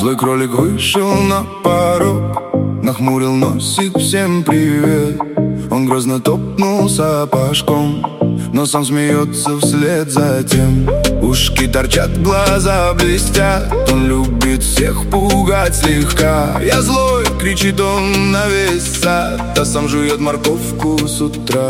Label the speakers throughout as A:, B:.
A: Злой кролик вышел на порог, нахмурил носик, всем привет. Он грозно топнул сапожком, но сам смеется вслед за тем. Ушки торчат, глаза блестят, он любит всех пугать слегка. Я злой, кричит он на весь сад, а сам жует морковку с утра.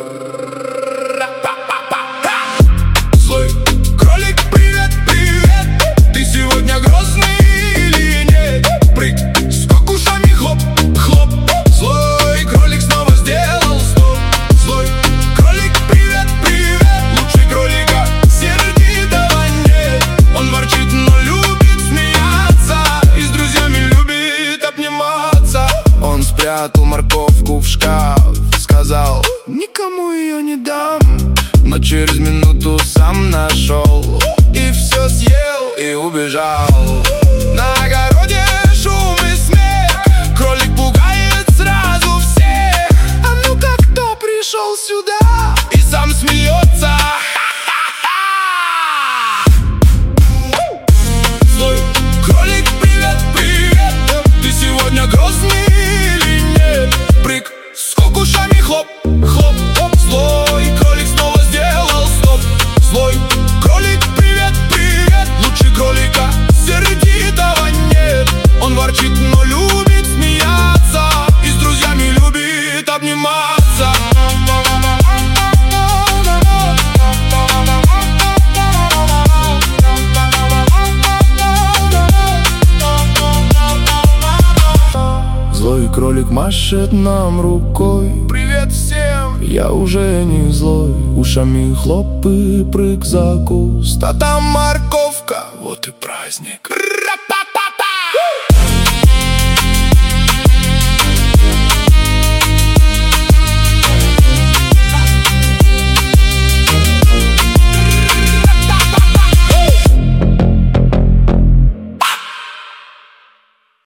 A: Злой кролик, привет, привет, ты сегодня грозный или нет? Прыг, скок ушами, хлоп, хлоп. Злой кролик снова сделал стоп. Злой кролик, привет, привет, лучше кролика сердитого нет. Он ворчит, но любит смеяться и с друзьями любит обниматься. Он спрятал морковку в шкаф, сказал: никому ее не дам. Но через минуту сам нашел и все съел и убежал. На огороде шум и смех, кролик пугает сразу всех. А ну-ка, кто пришел сюда и сам смеется? Злой кролик, привет, привет, ты сегодня грозный или нет? Прыг, скок ушами, хлоп, хлоп. Злой кролик снова сделал стоп. Злой кролик, привет, привет, лучше кролика сердитого нет. Он ворчит, но любит смеяться и с друзьями любит обниматься. Злой кролик машет нам рукой: привет всем, я уже не злой. Ушами хлоп и прыг за куст, а там морковка, вот и праздник. Ра-па-па-па!